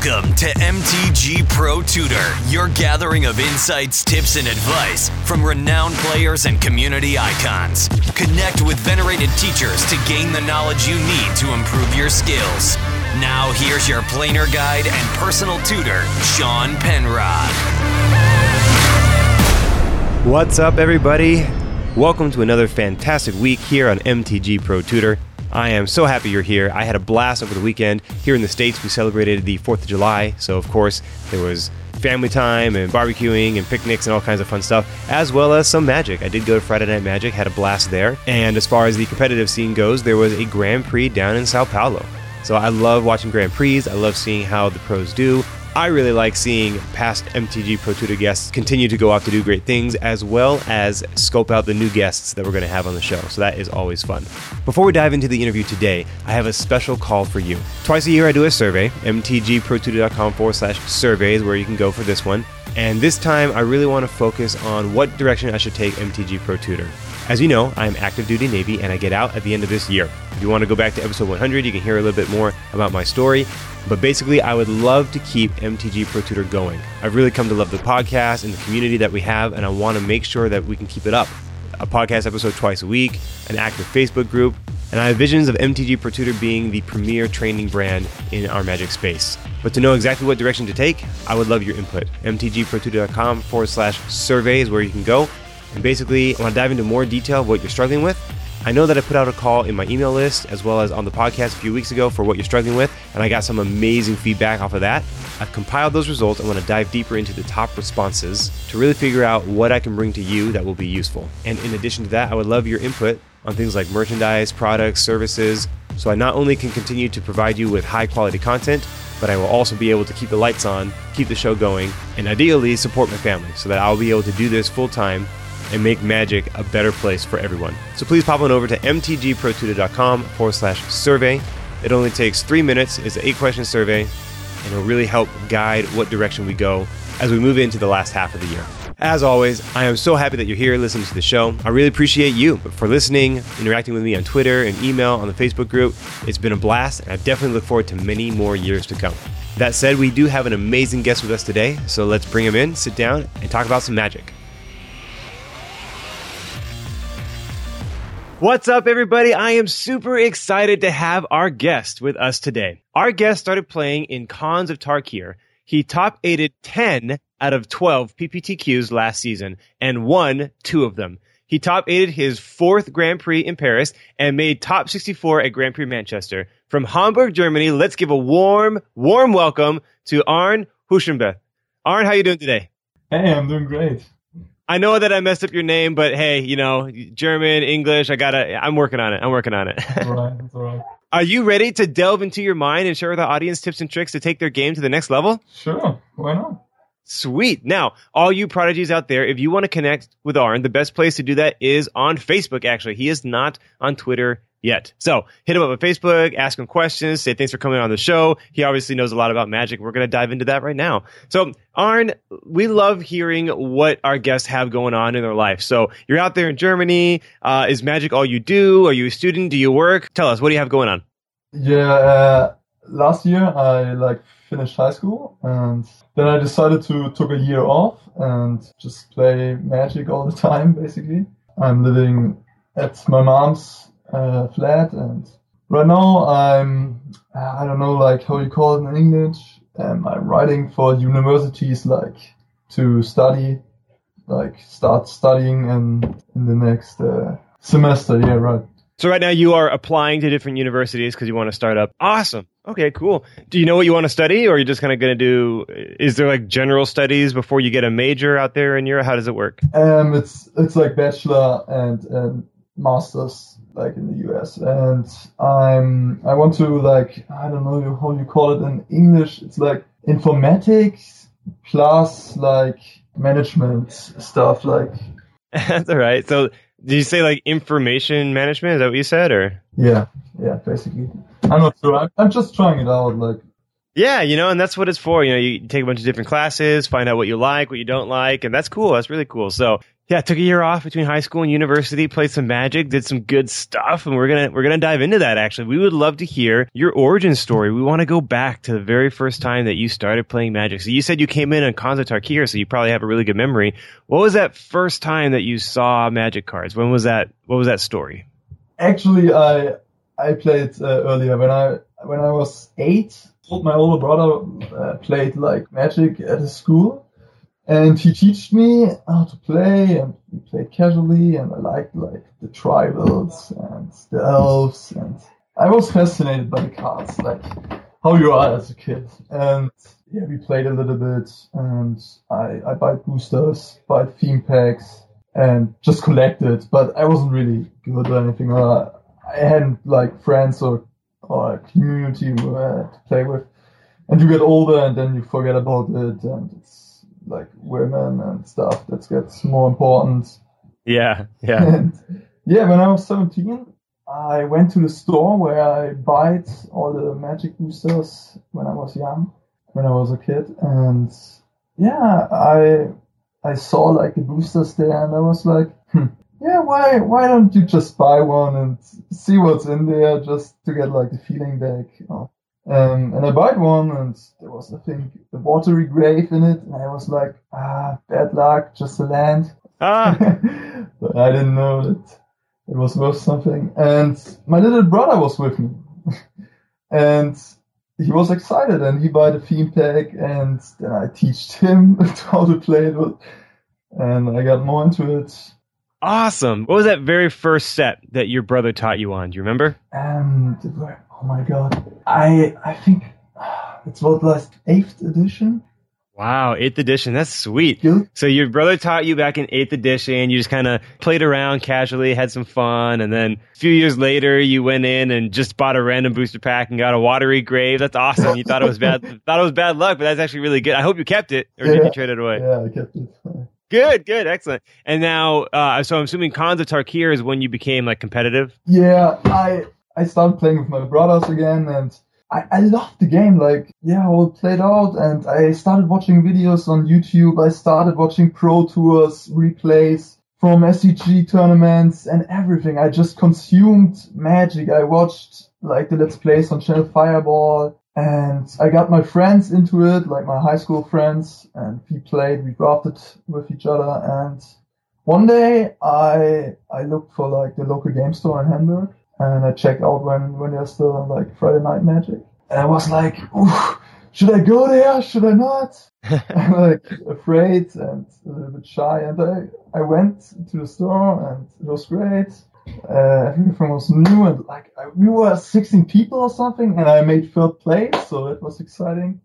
Welcome to MTG Pro Tutor, your gathering of insights, tips, and advice from renowned players and community icons. Connect with venerated teachers to gain the knowledge you need to improve your skills. Now here's your planer guide and personal tutor, Sean Penrod. What's up, everybody? Welcome to another fantastic week here on MTG Pro Tutor. I am so happy you're here. I had a blast over the weekend. Here in the States, we celebrated the 4th of July. So, of course, there was family time and barbecuing and picnics and all kinds of fun stuff, as well as some Magic. I did go to Friday Night Magic, had a blast there. And as far as the competitive scene goes, there was a Grand Prix down in Sao Paulo. So I love watching Grand Prix. I love seeing how the pros do. I really like seeing past MTG Pro Tutor guests continue to go off to do great things, as well as scope out the new guests that we're going to have on the show. So that is always fun. Before we dive into the interview today, I have a special call for you. Twice a year I do a survey, mtgprotutor.com/surveys, where you can go for this one. And this time I really want to focus on what direction I should take MTG Pro Tutor. As you know, I'm active duty Navy and I get out at the end of this year. If you want to go back to episode 100, you can hear a little bit more about my story. But basically, I would love to keep MTG Pro Tutor going. I've really come to love the podcast and the community that we have, and I want to make sure that we can keep it up. A podcast episode twice a week, an active Facebook group, and I have visions of MTG Pro Tutor being the premier training brand in our Magic space. But to know exactly what direction to take, I would love your input. mtgprotutor.com/survey is where you can go. And basically, I want to dive into more detail of what you're struggling with. I know that I put out a call in my email list as well as on the podcast a few weeks ago for what you're struggling with, and I got some amazing feedback off of that. I've compiled those results. I want to dive deeper into the top responses to really figure out what I can bring to you that will be useful. And in addition to that, I would love your input on things like merchandise, products, services, so I not only can continue to provide you with high quality content, but I will also be able to keep the lights on, keep the show going, and ideally support my family so that I'll be able to do this full time and make Magic a better place for everyone. So please pop on over to mtgprotutor.com/survey. It only takes 3 minutes. It's an 8-question survey, and it'll really help guide what direction we go as we move into the last half of the year. As always, I am so happy that you're here listening to the show. I really appreciate you for listening, interacting with me on Twitter and email on the Facebook group. It's been a blast, and I definitely look forward to many more years to come. That said, we do have an amazing guest with us today, so let's bring him in, sit down, and talk about some Magic. What's up, everybody? I am super excited to have our guest with us today. Our guest started playing in Khans of Tarkir. He top-8'd 10 out of 12 PPTQs last season and won 2 of them. He top-8'd his 4th Grand Prix in Paris and made top 64 at Grand Prix Manchester. From Hamburg, Germany, let's give a warm welcome to Arne Huschenbeth. Arne, how you doing today? Hey, I'm doing great. I know that I messed up your name, but hey, you know, German, English, I'm working on it. All right, that's all right. Are you ready to delve into your mind and share with the audience tips and tricks to take their game to the next level? Sure, why not? Sweet. Now, all you prodigies out there, if you want to connect with Arne, the best place to do that is on Facebook, actually. He is not on Twitter yet. So hit him up on Facebook, ask him questions, say thanks for coming on the show. He obviously knows a lot about Magic. We're going to dive into that right now. So Arne, we love hearing what our guests have going on in their life. So you're out there in Germany. Is Magic all you do? Are you a student? Do you work? Tell us, what do you have going on? Yeah, last year I finished high school and then I decided to took a year off and just play Magic all the time, basically. I'm living at my mom's flat, and right now I don't know how you call it in English. I'm writing for universities to study, start studying in the next semester. Yeah, right. So right now you are applying to different universities because you want to start up. Awesome. Okay, cool. Do you know what you want to study, or are you just kind of going to do, is there general studies before you get a major out there in Europe? How does it work? It's bachelor and master's in the US, and I want to I don't know how you call it in English. It's informatics plus management stuff. That's all right. So did you say information management? Is that what you said, or? Yeah, basically. I'm not sure. I'm just trying it out. Yeah, and that's what it's for. You take a bunch of different classes, find out what you like, what you don't like, and that's cool. That's really cool. So Yeah, I took a year off between high school and university, played some Magic, did some good stuff, and we're gonna dive into that. Actually, we would love to hear your origin story. We want to go back to the very first time that you started playing Magic. So you said you came in on Khans of Tarkir, so you probably have a really good memory. What was that first time that you saw Magic cards? When was that? What was that story? Actually, I played earlier when I was 8. My older brother played like Magic at his school. And he taught me how to play, and we played casually, and I liked like the tribals and the elves, and I was fascinated by the cards, like how you are as a kid. And yeah, we played a little bit, and I bought boosters, bought theme packs, and just collected, but I wasn't really good or anything. I hadn't like friends or a community to play with. And you get older, and then you forget about it, and it's like women and stuff that gets more important. Yeah. And yeah, when I was 17, I went to the store where I bought all the Magic boosters when I was young, when I was a kid. And yeah, I saw like the boosters there, and I was like, yeah, why don't you just buy one and see what's in there just to get like the feeling back? And I bought one, and there was, I think, a watery grave in it, and I was like, bad luck, just a land. But I didn't know that it was worth something. And my little brother was with me, and he was excited, and he bought a theme pack, and then I taught him how to play it, and I got more into it. Awesome. What was that very first set that your brother taught you on? Do you remember? Oh my god. I think it was like 8th edition. Wow, 8th edition. That's sweet. Yeah. So your brother taught you back in 8th edition. You just kind of played around casually, had some fun, and then a few years later you went in and just bought a random booster pack and got a watery grave. That's awesome. You thought it was bad luck, but that's actually really good. I hope you kept it, or did you trade it away? Yeah, I kept it. Good, excellent. And now, so I'm assuming Khans of Tarkir is when you became like competitive? Yeah, I started playing with my brothers again, and I loved the game. Like, yeah, I would play it out, and I started watching videos on YouTube. I started watching Pro Tours, replays from SCG tournaments and everything. I just consumed Magic. I watched like the Let's Plays on Channel Fireball, and I got my friends into it, like my high school friends, and we drafted with each other. And one day I looked for like the local game store in Hamburg, and I checked out when there's still like Friday Night Magic. And I was like, ooh, should I go there? Should I not? I'm like afraid and a little bit shy. And I went to the store, and it was great. Everything was new, and like we were 16 people or something, and I made 3rd place, so it was exciting.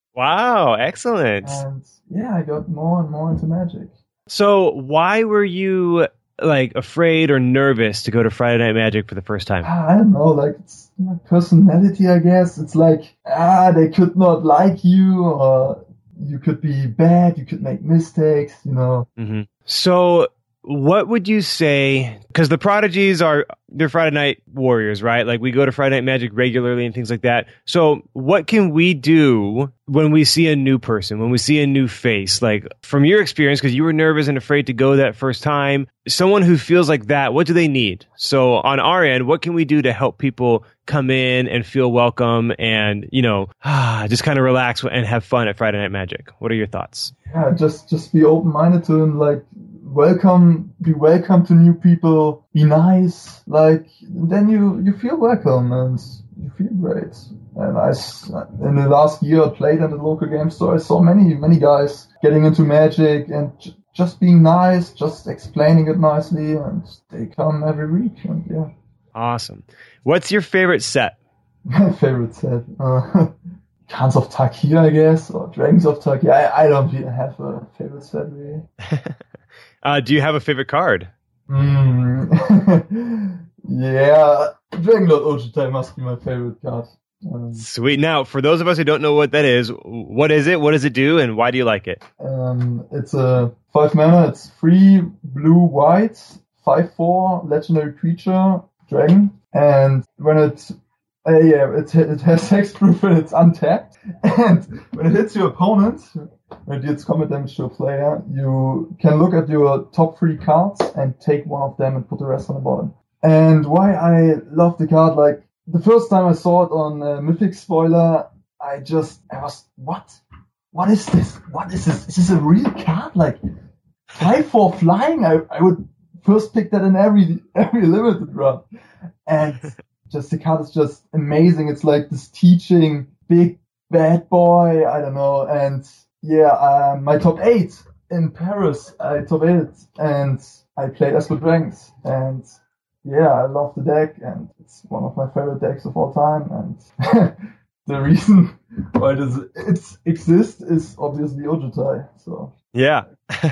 Wow, excellent. And yeah, I got more and more into Magic. So why were you like afraid or nervous to go to Friday Night Magic for the first time? I don't know, like it's my personality, I guess. It's like, they could not like you, or you could be bad, you could make mistakes, you know. Mm-hmm. So what would you say, because the Prodigies they're Friday Night Warriors, right? Like we go to Friday Night Magic regularly and things like that. So what can we do when we see a new person, when we see a new face? Like from your experience, because you were nervous and afraid to go that first time, someone who feels like that, what do they need? So on our end, what can we do to help people come in and feel welcome and, just kind of relax and have fun at Friday Night Magic? What are your thoughts? Yeah, just be open-minded to them, like be welcome to new people, be nice, like then you feel welcome and you feel great. And in the last year I played at the local game store, I saw many guys getting into Magic and just being nice, just explaining it nicely, and they come every week. And yeah. Awesome. What's your favorite set? My favorite set? Khans of Tarkir, I guess, or Dragons of Tarkir. I don't really have a favorite set, really. Do you have a favorite card? Yeah, Dragon Lord Ojutai must be my favorite card. Sweet. Now, for those of us who don't know what that is, what is it? What does it do? And why do you like it? It's a 5 mana. It's 3 blue white, 5/4 legendary creature dragon. And when it Yeah, it has hexproof and it's untapped. And when it hits your opponent, when it deals combat damage to a player, you can look at your top 3 cards and take one of them and put the rest on the bottom. And why I love the card, like, the first time I saw it on Mythic Spoiler, I was, what? What is this? What is this? Is this a real card? Like, 5/4 flying? I would first pick that in every limited run. And just the card is just amazing. It's like this teaching big bad boy, I don't know. And yeah, my top 8 in Paris, I top 8 and I played Esper Dragons. And yeah, I love the deck and it's one of my favorite decks of all time. And the reason why it exists is obviously Ojutai. So yeah.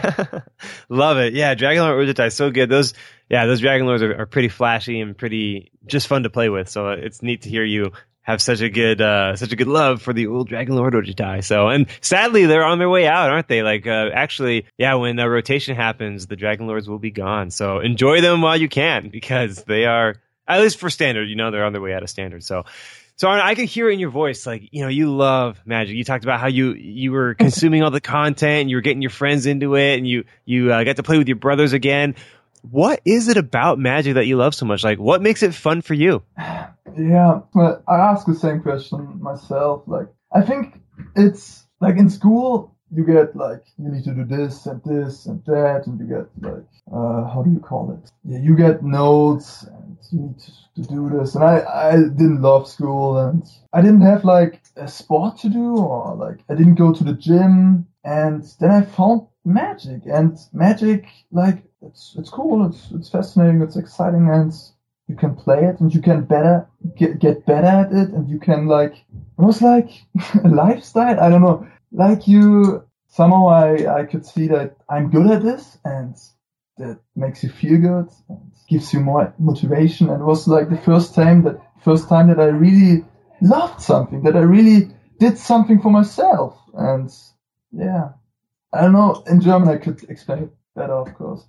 Love it. Yeah, Dragonlord Ojutai is so good. Those Dragonlords are pretty flashy and pretty just fun to play with. So it's neat to hear you have such a good love for the old Dragonlord Ojutai. So, and sadly they're on their way out, aren't they? Like actually, yeah, when the rotation happens, the Dragonlords will be gone. So enjoy them while you can because they are, at least for standard, they're on their way out of standard. So Arne, I can hear it in your voice, like, you love Magic. You talked about how you were consuming all the content and you were getting your friends into it and you got to play with your brothers again. What is it about Magic that you love so much? Like, what makes it fun for you? Yeah, well, I ask the same question myself. Like, I think it's like in school, you get like, you need to do this and that, and you get like, how do you call it? Yeah, you get notes and you need to do this. And I didn't love school and I didn't have like a sport to do or like I didn't go to the gym. And then I found Magic and Magic, like, it's cool. It's fascinating. It's exciting and you can play it and you can get better at it. And you can like, almost like a lifestyle. I don't know. Like somehow I could see that I'm good at this and that makes you feel good and gives you more motivation. And it was like the first time that I really loved something, that I really did something for myself. And yeah, I don't know. In German, I could explain it better, of course.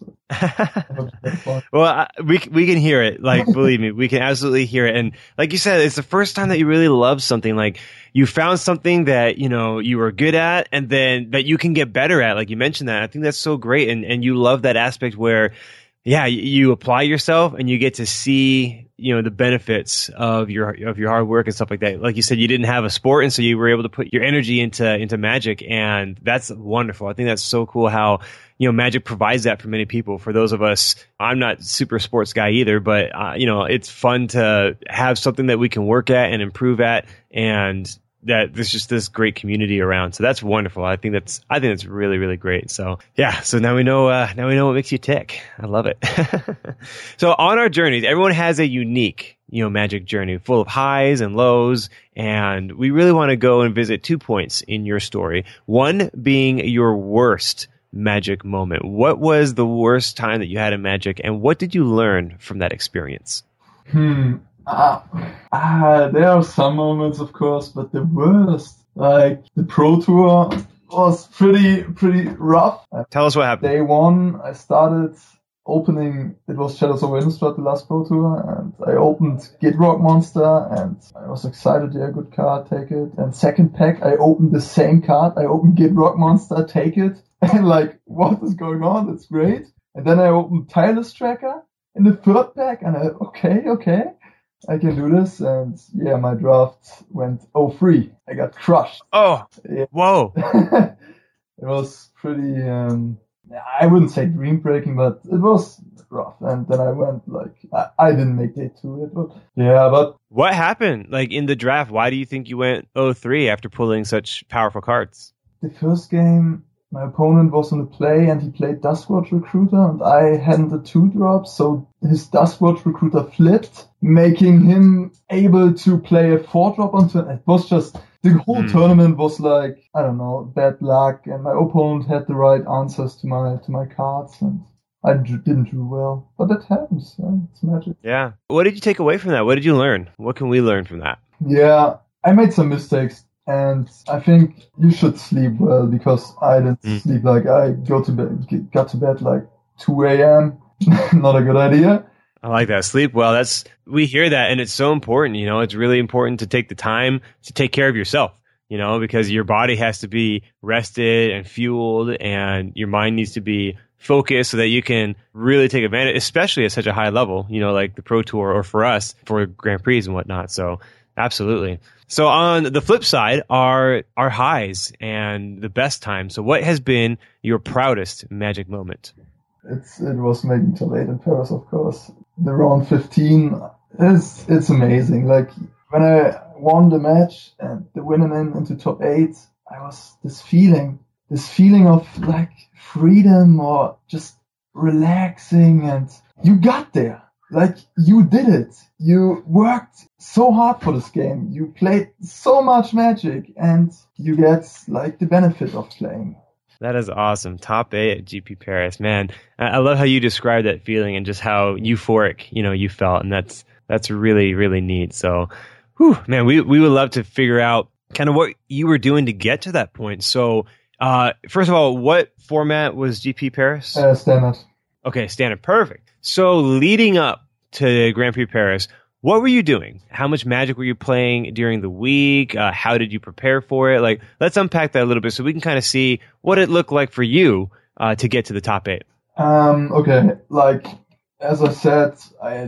Well, we can hear it. Like, believe me, we can absolutely hear it. And like you said, it's the first time that you really love something. Like, you found something that, you were good at and then that you can get better at. Like you mentioned that. I think that's so great. And you love that aspect where, yeah, you apply yourself and you get to see, the benefits of your hard work and stuff like that. Like you said, you didn't have a sport, and so you were able to put your energy into Magic, and that's wonderful. I think that's so cool how, Magic provides that for many people. For those of us, I'm not super sports guy either, but it's fun to have something that we can work at and improve at, and that there's just this great community around. So that's wonderful. I think that's really, really great. So yeah. So now we know what makes you tick. I love it. So on our journeys, everyone has a unique, Magic journey full of highs and lows. And we really want to go and visit 2 points in your story. One being your worst Magic moment. What was the worst time that you had in Magic and what did you learn from that experience? There are some moments, of course, but the worst, like the Pro Tour, was pretty rough. Tell us what happened. Day 1, I started opening. It was Shadows over Innistrad, the last Pro Tour, and I opened Gitrock Monster, and I was excited. Yeah, good card, take it. And second pack, I opened the same card. I opened Gitrock Monster, take it. And like, what is going on? That's great. And then I opened Tireless Tracker in the third pack, and okay. I can do this, and yeah, my draft went 0-3. I got crushed. Oh, yeah. Whoa. It was pretty, I wouldn't say dream breaking, but it was rough. And then I went like, I didn't make day 2. But what happened? Like in the draft, why do you think you went 0-3 after pulling such powerful cards? The first game, my opponent was on the play and he played Duskwatch Recruiter and I hadn't a 2-drop, so his Duskwatch Recruiter flipped, making him able to play a 4-drop onto it. It was just, the whole tournament was like, I don't know, bad luck, and my opponent had the right answers to my cards and I didn't do well. But that happens, it's Magic. Yeah. What did you take away from that? What did you learn? What can we learn from that? Yeah, I made some mistakes. And I think you should sleep well because I didn't sleep. Like I got to bed like 2 a.m. Not a good idea. I like that. Sleep well. We hear that, and it's so important. It's really important to take the time to take care of yourself, because your body has to be rested and fueled, and your mind needs to be focused so that you can really take advantage, especially at such a high level, like the Pro Tour, or for us, for Grand Prix and whatnot. So absolutely. So on the flip side are our highs and the best times. So what has been your proudest Magic moment? It was making top 8 in Paris, of course. The round 15 it's amazing. Like when I won the match and the winner into top 8, I was this feeling of like freedom or just relaxing, and you got there. Like you did it. You worked so hard for this game. You played so much Magic, and you get like the benefit of playing. That is awesome. Top 8 at GP Paris. Man, I love how you described that feeling and just how euphoric, you felt. And that's really, really neat. So, man, we would love to figure out kind of what you were doing to get to that point. So, first of all, what format was GP Paris? Standard. Okay, standard. Perfect. So leading up to Grand Prix Paris, what were you doing? How much Magic were you playing during the week? How did you prepare for it? Like, let's unpack that a little bit so we can kind of see what it looked like for you to get to the top 8. Okay. Like, as I said, I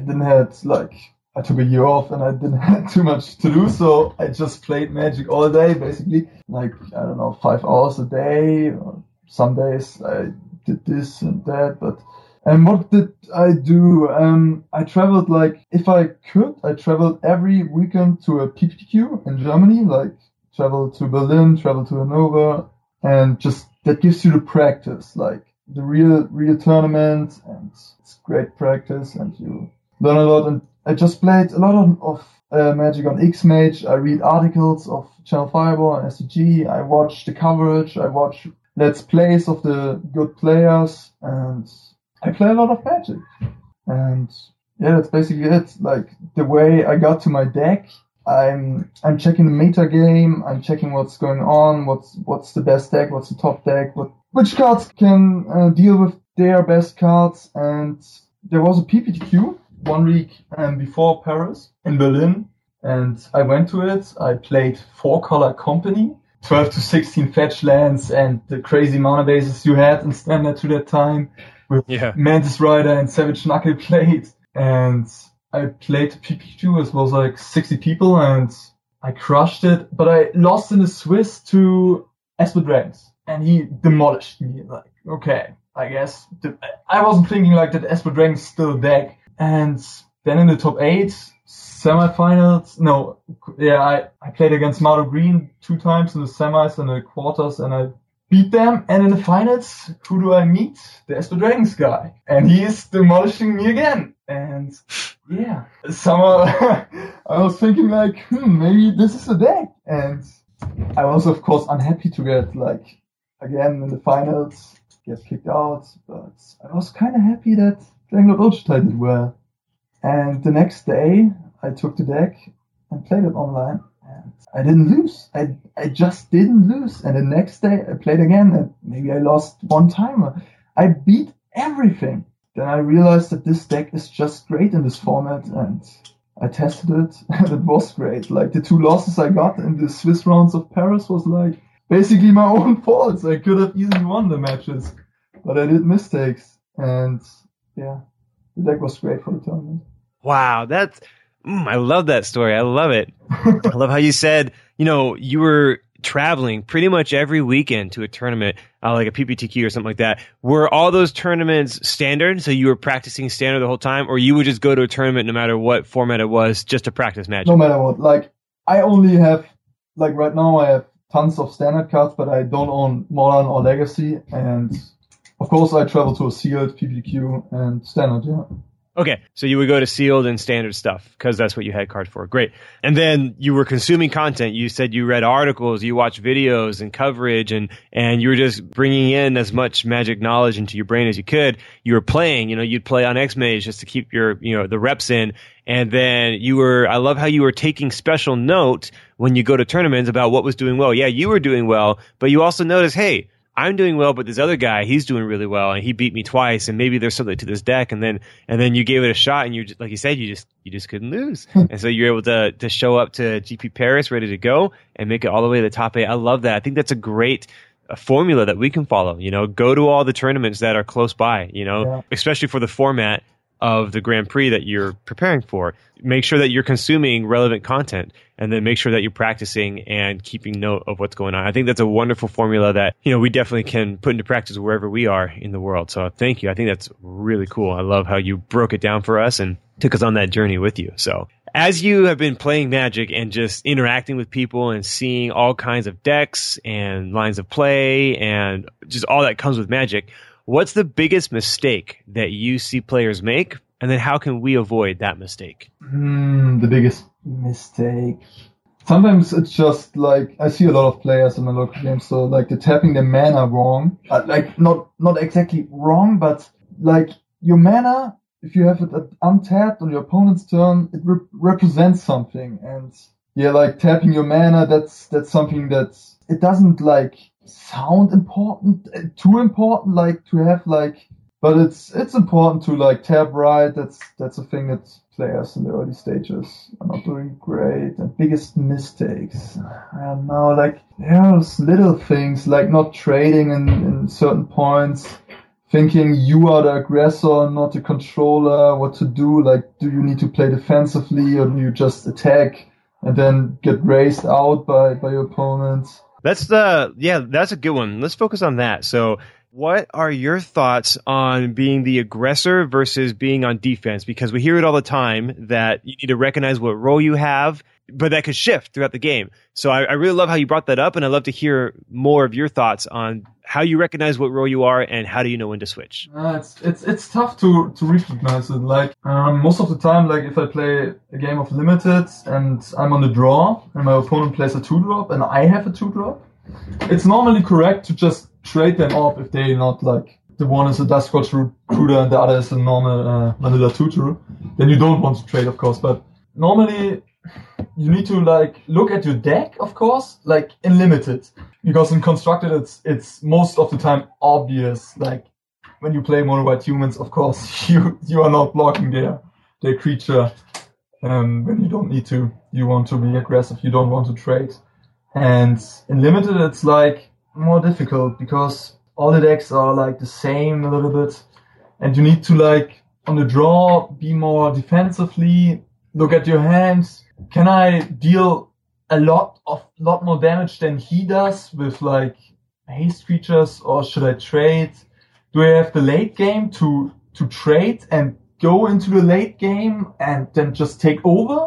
took a year off and I didn't have too much to do, so I just played Magic all day, basically. Like, I don't know, 5 hours a day. Some days I did this and that, but... And what did I do? I traveled, like, if I could, I traveled every weekend to a PPTQ in Germany, like, travel to Berlin, travel to Hanover, and just, that gives you the practice, like, the real tournament, and it's great practice, and you learn a lot, and I just played a lot of Magic on Xmage. I read articles of Channel Fireball and SCG, I watch the coverage, I watch Let's Plays of the good players, and... I play a lot of Magic, and yeah, that's basically it. Like the way I got to my deck, I'm checking the meta game, I'm checking what's going on, what's the best deck, what's the top deck, which cards can deal with their best cards. And there was a PPTQ 1 week before Paris in Berlin, and I went to it. I played 4-color Company, 12 to 16 fetch lands, and the crazy mana bases you had in Standard to that time. With Mantis Rider and Savage Knuckle played, and I played the PPQ. It was like 60 people, and I crushed it. But I lost in the Swiss to Esper Dragons, and he demolished me. Like, okay, I guess I wasn't thinking like that. Esper Dragons still a deck, and then in the top 8 semifinals. I played against Mardo Green 2 times in the semis and the quarters, and I beat them, and in the finals, who do I meet? The Esper Dragons guy. And he is demolishing me again. And yeah, somehow I was thinking like, maybe this is a deck. And I was of course unhappy to get like, again in the finals, get kicked out. But I was kind of happy that Dragonlord Ultra did well. And the next day, I took the deck and played it online. And I didn't lose. I just didn't lose. And the next day I played again, and maybe I lost 1 time. I beat everything. Then I realized that this deck is just great in this format, and I tested it, and it was great. Like the 2 losses I got in the Swiss rounds of Paris was like basically my own fault. I could have easily won the matches, but I did mistakes. And yeah, the deck was great for the tournament. Wow, that's... I love that story. I love it. I love how you said, you were traveling pretty much every weekend to a tournament, like a PPTQ or something like that. Were all those tournaments standard? So you were practicing standard the whole time, or you would just go to a tournament no matter what format it was just to practice Magic? No matter what. Like, I only have, like right now I have tons of standard cards, but I don't own Modern or Legacy. And of course I travel to a sealed PPTQ and standard, yeah. Okay, so you would go to sealed and standard stuff because that's what you had cards for. Great. And then you were consuming content. You said you read articles, you watched videos and coverage, and you were just bringing in as much Magic knowledge into your brain as you could. You were playing, you'd play on Xmage just to keep your, the reps in. And then I love how you were taking special note when you go to tournaments about what was doing well. Yeah, you were doing well, but you also noticed, hey, I'm doing well, but this other guy, he's doing really well, and he beat me twice, and maybe there's something to this deck, and then you gave it a shot, and you like you said, you just couldn't lose, and so you're able to show up to GP Paris ready to go and make it all the way to the top 8. I love that. I think that's a great formula that we can follow. Go to all the tournaments that are close by. Especially for the format of the Grand Prix that you're preparing for. Make sure that you're consuming relevant content, and then make sure that you're practicing and keeping note of what's going on. I think that's a wonderful formula that, we definitely can put into practice wherever we are in the world. So thank you. I think that's really cool. I love how you broke it down for us and took us on that journey with you. So as you have been playing Magic and just interacting with people and seeing all kinds of decks and lines of play and just all that comes with Magic, what's the biggest mistake that you see players make, and then how can we avoid that mistake? The biggest mistake. Sometimes it's just like, I see a lot of players in my local game, so like they're tapping their mana wrong. Like not exactly wrong, but like your mana, if you have it untapped on your opponent's turn, it represents something. And yeah, like tapping your mana, that's something that it doesn't like sound important, too important, like to have like, but it's important to like tap right. That's a thing that players in the early stages are not doing great. And biggest mistakes, I don't know, like there's little things like not trading in certain points, thinking you are the aggressor, not the controller, what to do, like do you need to play defensively or do you just attack and then get raised out by your opponents? That's a good one. Let's focus on that. So what are your thoughts on being the aggressor versus being on defense? Because we hear it all the time that you need to recognize what role you have, but that could shift throughout the game. So I really love how you brought that up, and I'd love to hear more of your thoughts on how you recognize what role you are and how do you know when to switch. It's tough to recognize it. Like most of the time, like if I play a game of limited and I'm on the draw and my opponent plays a 2-drop and I have a 2-drop, it's normally correct to just trade them off if they're not like the one is a Duskwatch Recruiter and the other is a normal vanilla tutor. Then you don't want to trade, of course. But normally you need to like look at your deck, of course, like in limited, because in constructed it's most of the time obvious. Like when you play mono white humans, of course you are not blocking their creature when you don't need to. You want to be aggressive. You don't want to trade. And in limited, it's like more difficult because all the decks are like the same a little bit, and you need to like on the draw be more defensively. Look at your hands. Can I deal a lot more damage than he does with like haste creatures, or should I trade? Do I have the late game to trade and go into the late game and then just take over,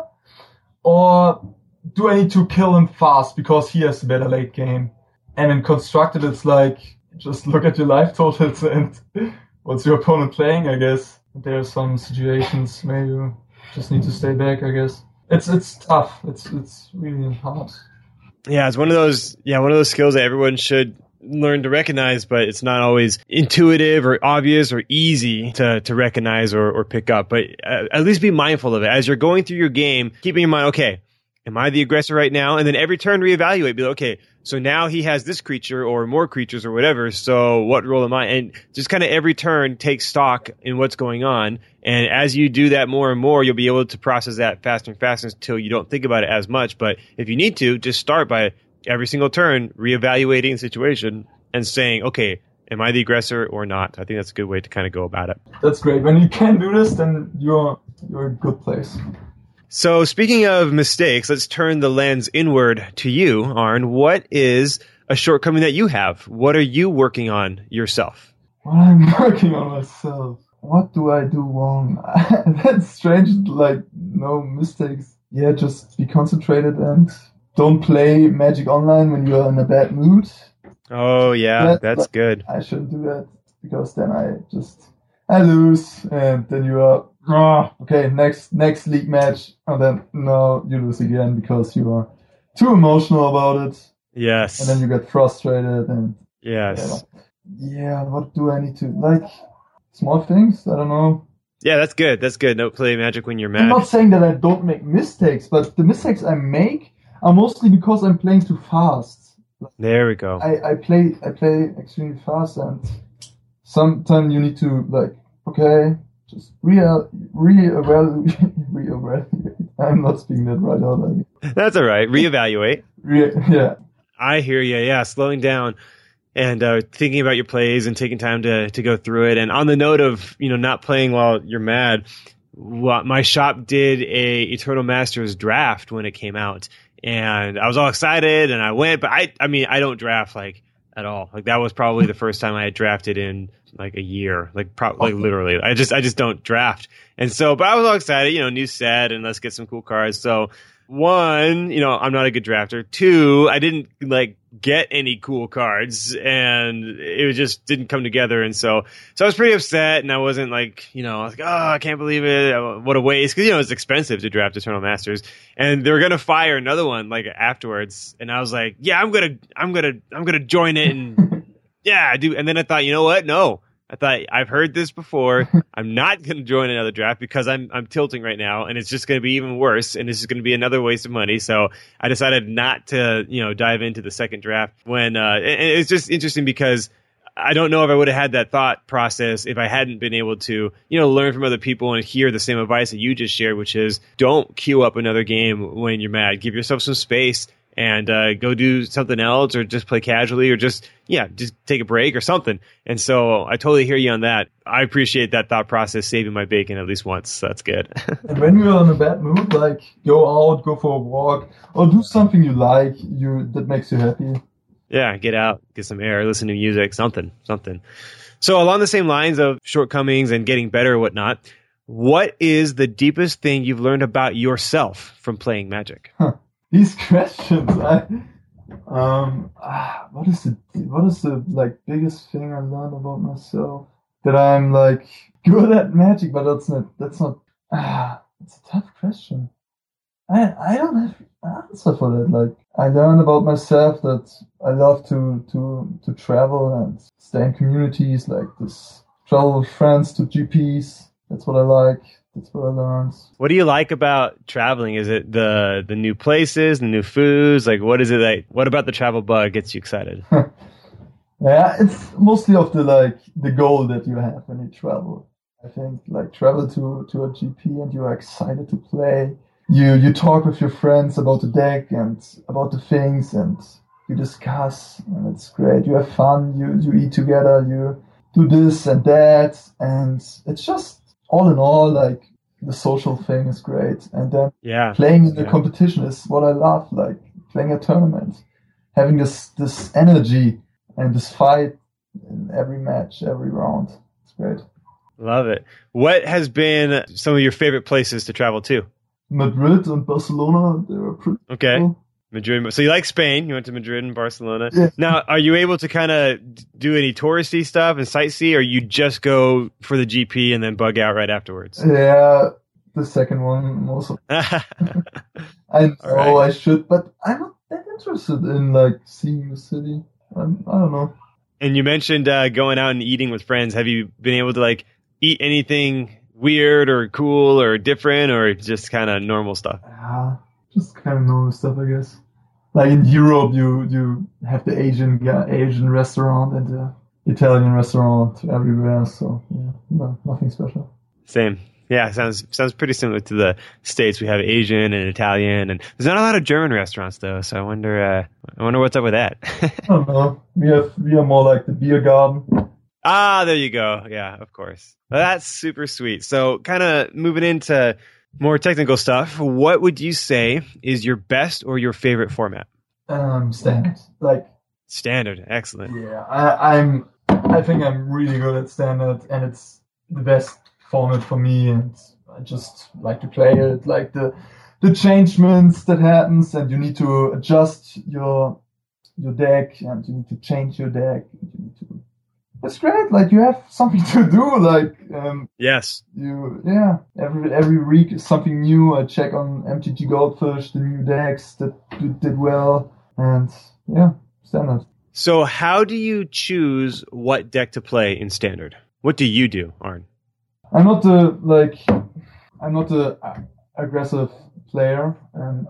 or do I need to kill him fast because he has a better late game? And in constructed, it's like, just look at your life totals and what's your opponent playing, I guess. There are some situations where you just need to stay back, I guess. It's tough. It's really hard. Yeah, it's one of those skills that everyone should learn to recognize, but it's not always intuitive or obvious or easy to recognize or pick up. But at least be mindful of it. As you're going through your game, keeping in mind, okay, am I the aggressor right now? And then every turn reevaluate. Be like, okay, so now he has this creature or more creatures or whatever. So what role am I? And just kind of every turn take stock in what's going on. And as you do that more and more, you'll be able to process that faster and faster until you don't think about it as much. But if you need to, just start by every single turn reevaluating the situation and saying, okay, am I the aggressor or not? I think that's a good way to kind of go about it. That's great. When you can do this, then you're in a good place. So speaking of mistakes, let's turn the lens inward to you, Arn. What is a shortcoming that you have? What are you working on yourself? What I'm working on myself? What do I do wrong? That's strange, like no mistakes. Yeah, just be concentrated and don't play Magic Online when you're in a bad mood. Oh yeah, that's good. I shouldn't do that because then I lose and then you are okay, next league match, and then no, you lose again because you are too emotional about it. Yes. And then you get frustrated and yes. Yeah, what do I need to like small things? I don't know. Yeah, that's good. That's good. Don't play Magic when you're mad. I'm not saying that I don't make mistakes, but the mistakes I make are mostly because I'm playing too fast. There we go. I play extremely fast, and sometimes you need to like, okay, just reevaluate. I'm not speaking that right now. Like, That's all right. Reevaluate. yeah. I hear you. Yeah, slowing down and thinking about your plays and taking time to go through it. And on the note of not playing while you're mad, my shop did a Eternal Masters draft when it came out, and I was all excited and I went. But I mean, I don't draft like at all. Like that was probably the first time I had drafted in like a year. Like literally, I just don't draft. And so, but I was all excited. New set and let's get some cool cards. So. One, I'm not a good drafter. Two, I didn't like get any cool cards, and it just didn't come together. And so I was pretty upset, and I wasn't like, I was like, oh, I can't believe it. What a waste. Cause it's expensive to draft Eternal Masters, and they were going to fire another one like afterwards. And I was like, yeah, I'm going to join it. And yeah, I do. And then I thought, you know what? No. I thought, I've heard this before. I'm not going to join another draft because I'm tilting right now, and it's just going to be even worse, and this is going to be another waste of money. So I decided not to, dive into the second draft. When and it's just interesting because I don't know if I would have had that thought process if I hadn't been able to, learn from other people and hear the same advice that you just shared, which is don't queue up another game when you're mad. Give yourself some space. And go do something else, or just play casually, or just take a break or something. And so I totally hear you on that. I appreciate that thought process, saving my bacon at least once. So that's good. And when you're in a bad mood, like go out, go for a walk, or do something you like, that makes you happy. Yeah, get out, get some air, listen to music, something. So along the same lines of shortcomings and getting better or whatnot, what is the deepest thing you've learned about yourself from playing Magic? These questions, what is the like biggest thing I learned about myself? That I'm like good at Magic, but that's not. It's a tough question. I don't have an answer for that. Like I learned about myself that I love to travel and stay in communities like this. Travel with friends to GPs. That's what I like. That's what I learned. What do you like about traveling? Is it the new places, the new foods? Like, what is it like? What about the travel bug gets you excited? Yeah, it's mostly of the goal that you have when you travel. I think like travel to a GP and you are excited to play. You talk with your friends about the deck and about the things, and you discuss, and it's great. You have fun. You eat together. You do this and that, and it's just. All in all, like the social thing is great, and then playing in the competition is what I love. Like playing a tournament, having this energy and this fight in every match, every round. It's great. Love it. What has been some of your favorite places to travel to? Madrid and Barcelona. They were pretty cool. Madrid. So you like Spain. You went to Madrid and Barcelona. Yeah. Now, are you able to kind of do any touristy stuff and sightsee, or you just go for the GP and then bug out right afterwards? Yeah, the second one mostly. I know I should, but I'm not that interested in like seeing the city. I don't know. And you mentioned going out and eating with friends. Have you been able to like eat anything weird or cool or different, or just kind of normal stuff? Just kind of normal stuff, I guess. Like in Europe, you have the Asian restaurant and the Italian restaurant everywhere. So yeah, no, nothing special. Same. Yeah, sounds pretty similar to the States. We have Asian and Italian, and there's not a lot of German restaurants though. So I wonder what's up with that. I don't know. We are more like the beer garden. Ah, there you go. Yeah, of course. Well, that's super sweet. So kind of moving into more technical stuff, what would you say is your best or your favorite format? Standard. Like standard. Excellent. Yeah, I think I'm really good at standard, and it's the best format for me, and I just like to play it. Like the changements that happens, and you need to adjust your deck, and you need to change your deck. It's great. Like you have something to do. Like yes, every week is something new. I check on MTG Goldfish the new decks that did well, and yeah, standard. So how do you choose what deck to play in standard? What do you do, Arn? I'm not the aggressive player, and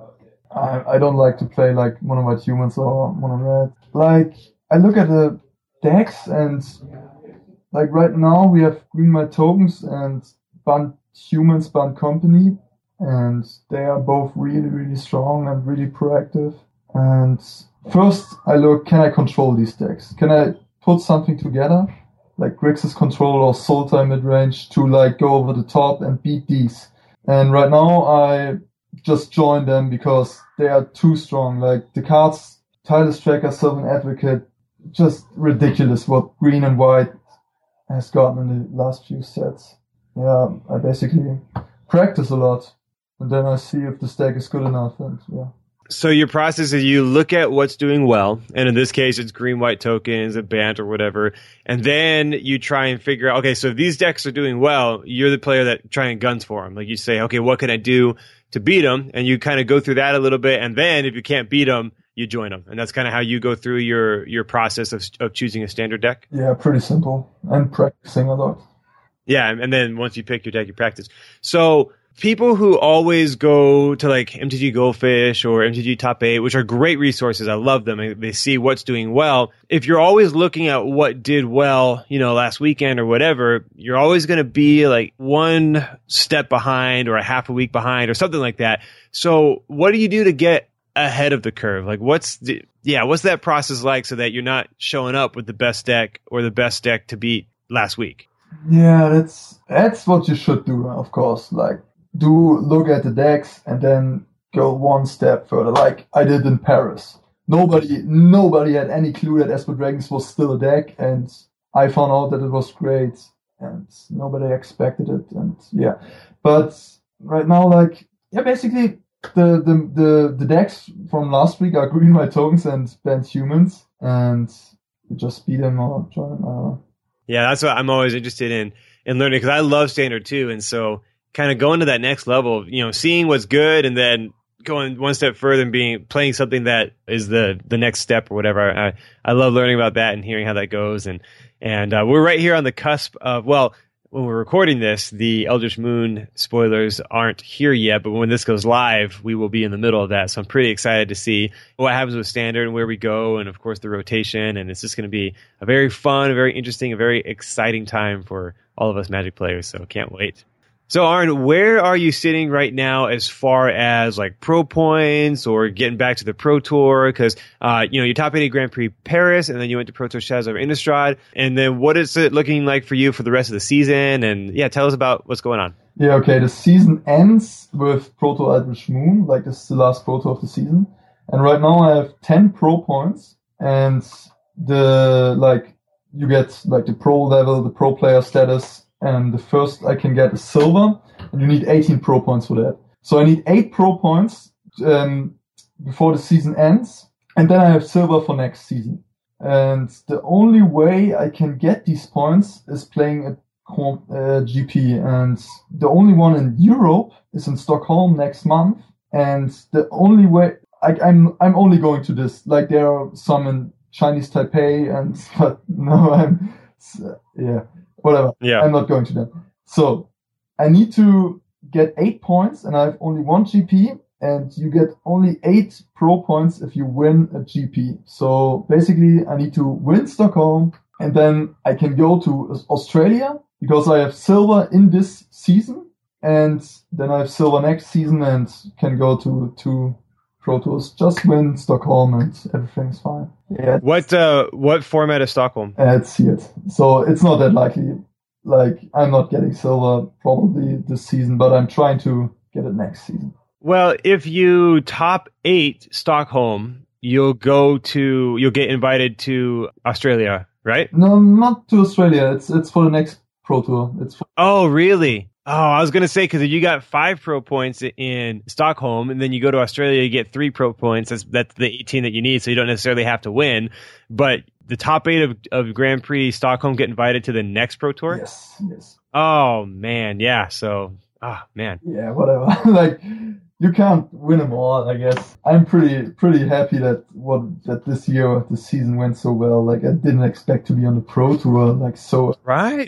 I don't like to play like mono white humans or mono red. Like, I look at the decks and like right now we have green white tokens and banned humans, banned company, and they are both really, really strong and really proactive. And first I look, can I control these decks? Can I put something together, like Grixis control or Sultai mid-range, to like go over the top and beat these? And right now I just join them because they are too strong. Like the cards, Tireless Tracker, Sylvan Advocate, just ridiculous what green and white has gotten in the last few sets. Yeah, I basically practice a lot, and then I see if the stack is good enough, and yeah. So your process is you look at what's doing well, and in this case, it's green-white tokens, a Bant or whatever, and then you try and figure out, okay, so if these decks are doing well, you're the player that try and guns for them. Like you say, okay, what can I do to beat them? And you kind of go through that a little bit, and then if you can't beat them, you join them. And that's kind of how you go through your process of choosing a standard deck? Yeah, pretty simple, and practicing a lot. Yeah, and then once you pick your deck, you practice. So people who always go to like MTG Goldfish or MTG Top 8, which are great resources, I love them, and they see what's doing well. If you're always looking at what did well, last weekend or whatever, you're always going to be like one step behind or a half a week behind or something like that. So what do you do to get ahead of the curve? Like what's that process like so that you're not showing up with the best deck or the best deck to beat last week? Yeah, that's what you should do, of course. Like, look at the decks and then go one step further, like I did in Paris. Nobody had any clue that Esper Dragons was still a deck, and I found out that it was great, and nobody expected it, and yeah. But right now, like, yeah, basically the decks from last week are green white tokens and banned humans, and you just beat them or join them. Yeah, that's what I'm always interested in learning, because I love Standard too, and so kind of going to that next level, seeing what's good and then going one step further and playing something that is the next step or whatever. I love learning about that and hearing how that goes. And we're right here on the cusp of, well, when we're recording this, the Eldritch Moon spoilers aren't here yet, but when this goes live, we will be in the middle of that. So I'm pretty excited to see what happens with Standard and where we go, and of course the rotation. And it's just going to be a very fun, a very interesting, a very exciting time for all of us Magic players. So can't wait. So Arn, where are you sitting right now as far as like pro points or getting back to the Pro Tour? Because you top 80 Grand Prix Paris, and then you went to Pro Tour Shadows of Innistrad. And then what is it looking like for you for the rest of the season? And yeah, tell us about what's going on. Yeah, okay. The season ends with Pro Tour Eldritch Moon. Like, this is the last Pro Tour of the season. And right now I have 10 pro points, and you get like the pro level, the pro player status. And the first I can get is silver, and you need 18 pro points for that. So I need 8 pro points before the season ends, and then I have silver for next season. And the only way I can get these points is playing a GP, and the only one in Europe is in Stockholm next month. And the only way I'm only going to this. Like, there are some in Chinese Taipei, but no, whatever. Yeah. I'm not going to them. So I need to get 8 points, and I have only 1 GP, and you get only 8 pro points if you win a GP. So basically I need to win Stockholm, and then I can go to Australia because I have silver in this season, and then I have silver next season and can go to 2 Pro Tours. Just win Stockholm and everything's fine. Yeah. What format is Stockholm? It's sealed. So it's not that likely. Like, I'm not getting silver probably this season, but I'm trying to get it next season. Well, if you top 8 Stockholm, you'll get invited to Australia, right? No, not to Australia. It's for the next Pro Tour. Oh, really? Oh, I was going to say, because if you got 5 pro points in Stockholm, and then you go to Australia, you get 3 pro points. That's the 18 that you need, so you don't necessarily have to win. But the top 8 of Grand Prix Stockholm get invited to the next Pro Tour? Yes. Oh, man, yeah. So, man. Yeah, whatever. Like, you can't win them all, I guess. I'm pretty happy that this year the season went so well. Like, I didn't expect to be on the Pro Tour, like, so. Right.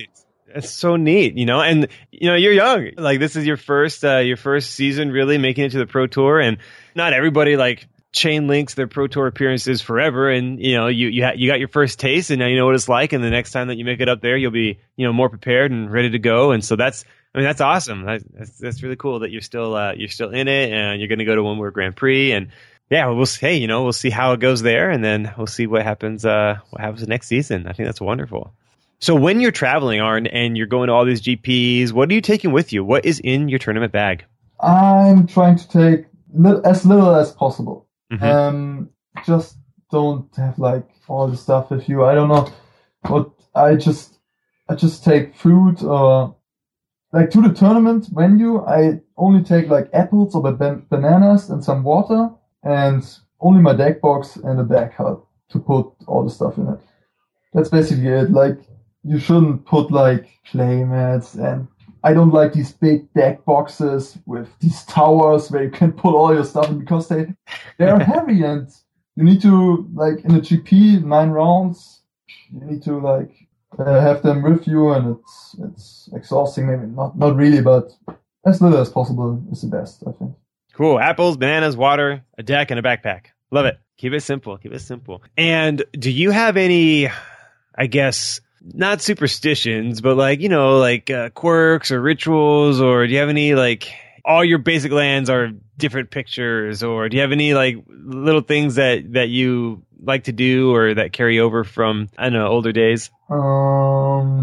It's so neat, and you're young. Like this is your first season really making it to the Pro Tour, and not everybody like chain links their Pro Tour appearances forever. And you got your first taste, and now you know what it's like. And the next time that you make it up there, you'll be more prepared and ready to go. And so that's awesome. That's really cool that you're still in it, and you're going to go to one more Grand Prix. And yeah, we'll see how it goes there, and then we'll see what happens next season. I think that's wonderful. So when you're traveling, Arn, and you're going to all these GPs, what are you taking with you? What is in your tournament bag? I'm trying to take as little as possible. Mm-hmm. Just don't have like all the stuff with you. I don't know what I just take fruit or like to the tournament venue. I only take like apples or bananas and some water, and only my deck box and a bag hut to put all the stuff in it. That's basically it. Like, you shouldn't put like play mats, and I don't like these big deck boxes with these towers where you can put all your stuff in, because they're heavy, and you need to, like, in a GP 9 rounds, you need to like have them with you, and it's exhausting. Maybe not really, but as little as possible is the best, I think. Cool. Apples, bananas, water, a deck, and a backpack. Love it. Keep it simple. And do you have any, I guess, not superstitions, but like, quirks or rituals, or do you have any, like, all your basic lands are different pictures, or do you have any like little things that you like to do or that carry over from, I don't know, older days? Not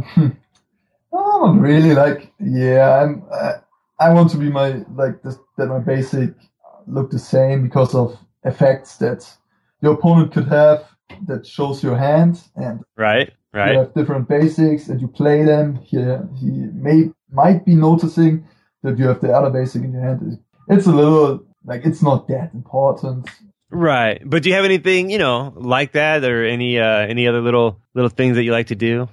really. Like, yeah, I want to be that my basic look the same because of effects that your opponent could have that shows your hand, and right. You have different basics and you play them. He might be noticing that you have the other basic in your hand. It's a little like, it's not that important. Right. But do you have anything, like that, or any other little things that you like to do?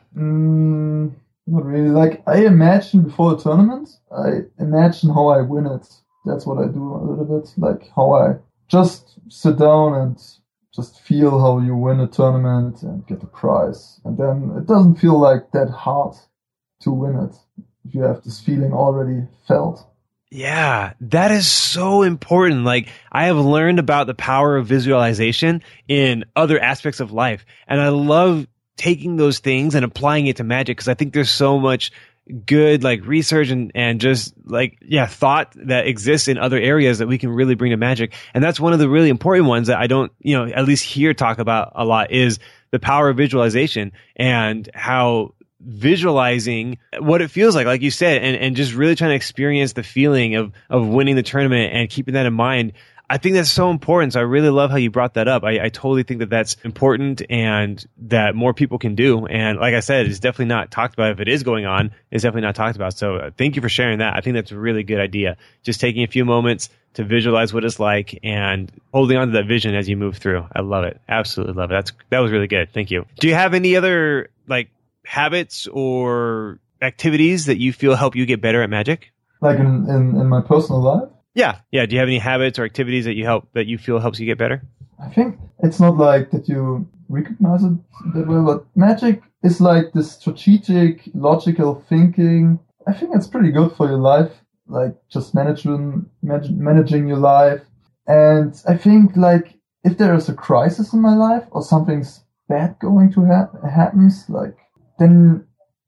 Not really. Like, I imagine before the tournament, I imagine how I win it. That's what I do a little bit. Like, how I just sit down and just feel how you win a tournament and get the prize. And then it doesn't feel like that hard to win it if you have this feeling already felt. Yeah, that is so important. Like, I have learned about the power of visualization in other aspects of life. And I love taking those things and applying it to Magic, because I think there's so much good like research and just like, thought that exists in other areas that we can really bring to Magic. And that's one of the really important ones that I don't, at least here talk about a lot, is the power of visualization, and how visualizing what it feels like you said, and just really trying to experience the feeling of winning the tournament and keeping that in mind. I think that's so important. So I really love how you brought that up. I totally think that that's important, and that more people can do. And like I said, it's definitely not talked about. If it is going on, it's definitely not talked about. So thank you for sharing that. I think that's a really good idea. Just taking a few moments to visualize what it's like and holding on to that vision as you move through. I love it. Absolutely love it. That was really good. Thank you. Do you have any other like habits or activities that you feel help you get better at Magic? Like in my personal life? Yeah. Do you have any habits or activities that you feel helps you get better? I think it's not like that you recognize it that well, but Magic is like this strategic, logical thinking. I think it's pretty good for your life, like just managing your life. And I think like if there is a crisis in my life or something's bad going to happens, like then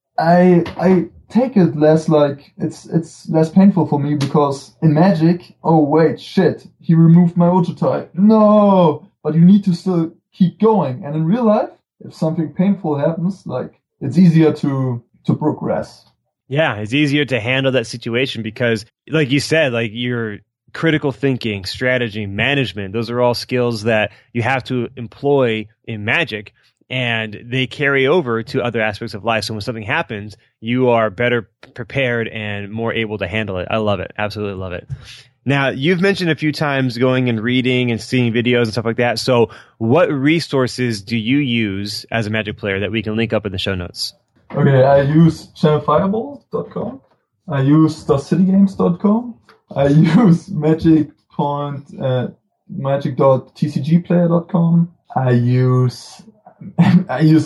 I take it less like it's less painful for me, because in Magic, oh wait, shit, he removed my Ojutai. No, but you need to still keep going. And in real life, if something painful happens, like it's easier to progress. Yeah, it's easier to handle that situation because, like you said, like your critical thinking, strategy, management, those are all skills that you have to employ in Magic. And they carry over to other aspects of life. So when something happens, you are better prepared and more able to handle it. I love it. Absolutely love it. Now, you've mentioned a few times going and reading and seeing videos and stuff like that. So what resources do you use as a Magic player that we can link up in the show notes? Okay, I use channelfireball.com. I use StarCityGames.com. I use magic.tcgplayer.com. I use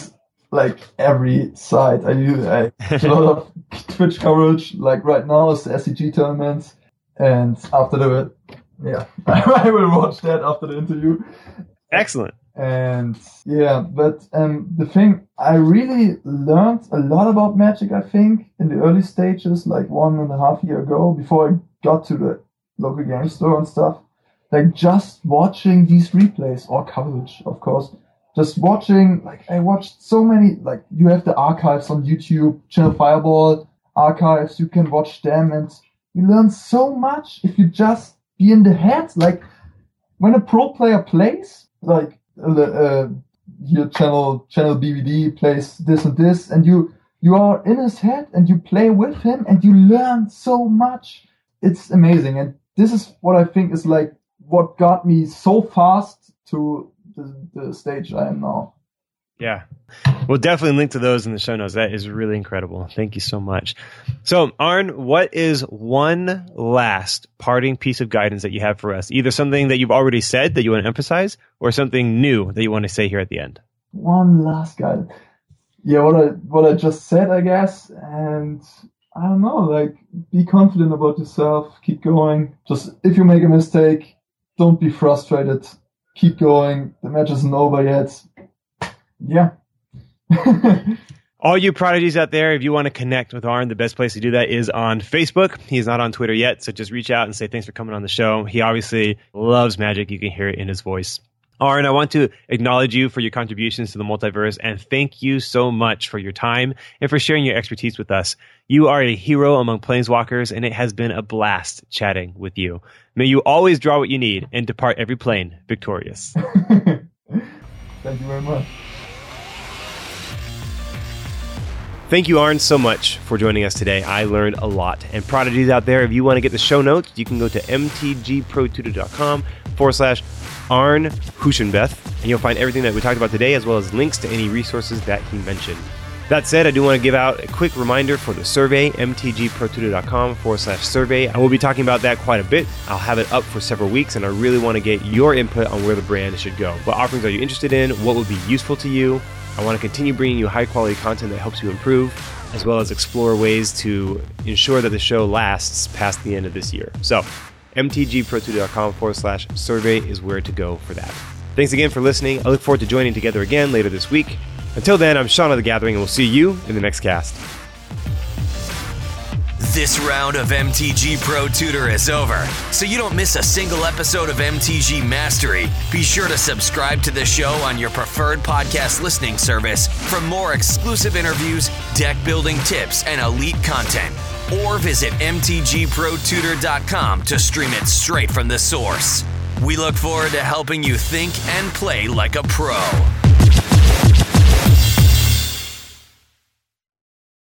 like every site. I do a lot of Twitch coverage. Like right now is the SCG tournaments, and after the I will watch that after the interview. Excellent. And yeah, but the thing, I really learned a lot about Magic, I think, in the early stages, like 1.5 years ago, before I got to the local game store and stuff. Like just watching these replays or coverage, of course. Just watching, like I watched so many, like you have the archives on YouTube, Channel Fireball archives, you can watch them and you learn so much if you just be in the head. Like when a pro player plays, like your channel BBD plays this and this, and you are in his head and you play with him and you learn so much. It's amazing. And this is what I think is like what got me so fast to the stage I am now. Yeah. We'll definitely link to those in the show notes. That is really incredible. Thank you so much. So, Arn, what is one last parting piece of guidance that you have for us? Either something that you've already said that you want to emphasize or something new that you want to say here at the end. One last guidance. Yeah, what I just said, I guess. And I don't know, like be confident about yourself. Keep going. Just if you make a mistake, don't be frustrated. Keep going. The match isn't over yet. Yeah. All you prodigies out there, if you want to connect with Arn, the best place to do that is on Facebook. He's not on Twitter yet, so just reach out and say thanks for coming on the show. He obviously loves Magic. You can hear it in his voice. Arn, I want to acknowledge you for your contributions to the multiverse, and thank you so much for your time and for sharing your expertise with us. You are a hero among planeswalkers, and it has been a blast chatting with you. May you always draw what you need and depart every plane victorious. Thank you very much. Thank you, Arn, so much for joining us today. I learned a lot. And prodigies out there, if you want to get the show notes, you can go to mtgprotutor.com/Arn Huschenbeth, and you'll find everything that we talked about today, as well as links to any resources that he mentioned. That said, I do want to give out a quick reminder for the survey, mtgprotutor.com/survey. I will be talking about that quite a bit. I'll have it up for several weeks, and I really want to get your input on where the brand should go. What offerings are you interested in? What would be useful to you? I want to continue bringing you high-quality content that helps you improve, as well as explore ways to ensure that the show lasts past the end of this year. So, mtgprotutor.com/survey is where to go for that. Thanks again for listening. I look forward to joining together again later this week. Until then, I'm Sean of the Gathering, and we'll see you in the next cast. This round of MTG Pro Tutor is over, so you don't miss a single episode of MTG Mastery. Be sure to subscribe to the show on your preferred podcast listening service for more exclusive interviews, deck building tips, and elite content. Or visit mtgprotutor.com to stream it straight from the source. We look forward to helping you think and play like a pro.